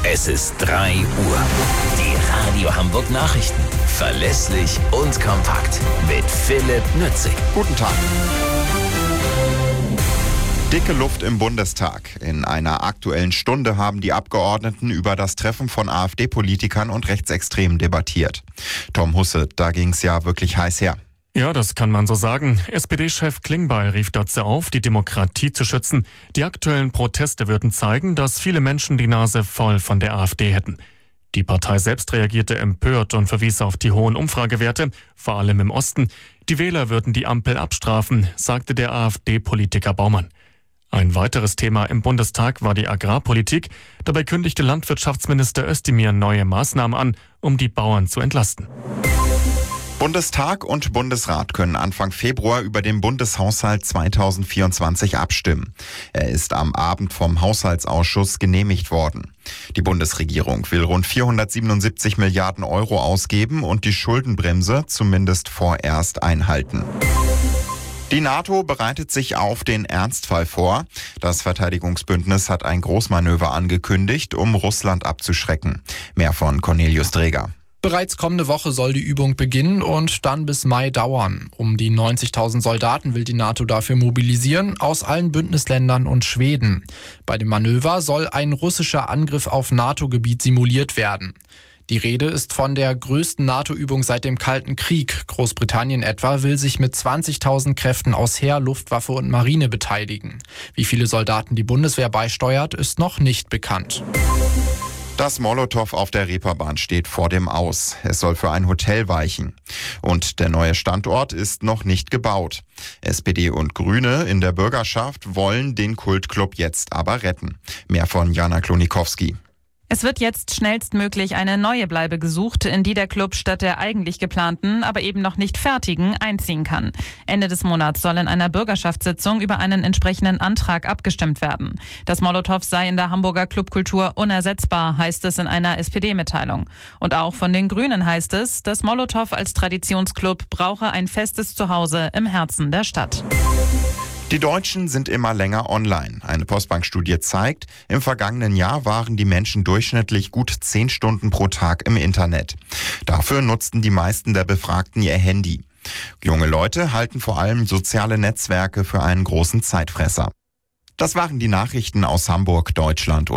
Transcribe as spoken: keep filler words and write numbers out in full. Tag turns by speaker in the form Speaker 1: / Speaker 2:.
Speaker 1: Es ist drei Uhr. Die Radio Hamburg Nachrichten. Verlässlich und kompakt. Mit Philipp Nützig.
Speaker 2: Guten Tag. Dicke Luft im Bundestag. In einer aktuellen Stunde haben die Abgeordneten über das Treffen von AfD-Politikern und Rechtsextremen debattiert. Tom Husse, da ging's ja wirklich heiß her.
Speaker 3: Ja, das kann man so sagen. S P D-Chef Klingbeil rief dazu auf, die Demokratie zu schützen. Die aktuellen Proteste würden zeigen, dass viele Menschen die Nase voll von der AfD hätten. Die Partei selbst reagierte empört und verwies auf die hohen Umfragewerte, vor allem im Osten. Die Wähler würden die Ampel abstrafen, sagte der AfD-Politiker Baumann. Ein weiteres Thema im Bundestag war die Agrarpolitik. Dabei kündigte Landwirtschaftsminister Özdemir neue Maßnahmen an, um die Bauern zu entlasten.
Speaker 2: Bundestag und Bundesrat können Anfang Februar über den Bundeshaushalt zweitausendvierundzwanzig abstimmen. Er ist am Abend vom Haushaltsausschuss genehmigt worden. Die Bundesregierung will rund vierhundertsiebenundsiebzig Milliarden Euro ausgeben und die Schuldenbremse zumindest vorerst einhalten. Die NATO bereitet sich auf den Ernstfall vor. Das Verteidigungsbündnis hat ein Großmanöver angekündigt, um Russland abzuschrecken. Mehr von Cornelius Dreger.
Speaker 4: Bereits kommende Woche soll die Übung beginnen und dann bis Mai dauern. Um die neunzigtausend Soldaten will die NATO dafür mobilisieren, aus allen Bündnisländern und Schweden. Bei dem Manöver soll ein russischer Angriff auf NATO-Gebiet simuliert werden. Die Rede ist von der größten NATO-Übung seit dem Kalten Krieg. Großbritannien etwa will sich mit zwanzigtausend Kräften aus Heer, Luftwaffe und Marine beteiligen. Wie viele Soldaten die Bundeswehr beisteuert, ist noch nicht bekannt.
Speaker 2: Das Molotow auf der Reeperbahn steht vor dem Aus. Es soll für ein Hotel weichen. Und der neue Standort ist noch nicht gebaut. S P D und Grüne in der Bürgerschaft wollen den Kultclub jetzt aber retten. Mehr von Jana Klonikowski.
Speaker 5: Es wird jetzt schnellstmöglich eine neue Bleibe gesucht, in die der Club statt der eigentlich geplanten, aber eben noch nicht fertigen, einziehen kann. Ende des Monats soll in einer Bürgerschaftssitzung über einen entsprechenden Antrag abgestimmt werden. Das Molotow sei in der Hamburger Clubkultur unersetzbar, heißt es in einer S P D-Mitteilung. Und auch von den Grünen heißt es, das Molotow als Traditionsclub brauche ein festes Zuhause im Herzen der Stadt.
Speaker 2: Die Deutschen sind immer länger online. Eine Postbank-Studie zeigt, im vergangenen Jahr waren die Menschen durchschnittlich gut zehn Stunden pro Tag im Internet. Dafür nutzten die meisten der Befragten ihr Handy. Junge Leute halten vor allem soziale Netzwerke für einen großen Zeitfresser. Das waren die Nachrichten aus Hamburg, Deutschland.